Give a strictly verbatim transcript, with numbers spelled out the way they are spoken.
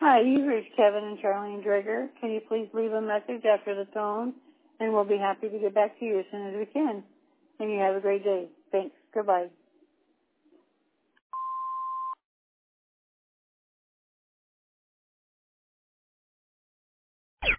Hi, you've reached Kevin and Charlene Drager. Can you please leave a message after the tone, and we'll be happy to get back to you as soon as we can. And you have a great day. Thanks. Goodbye.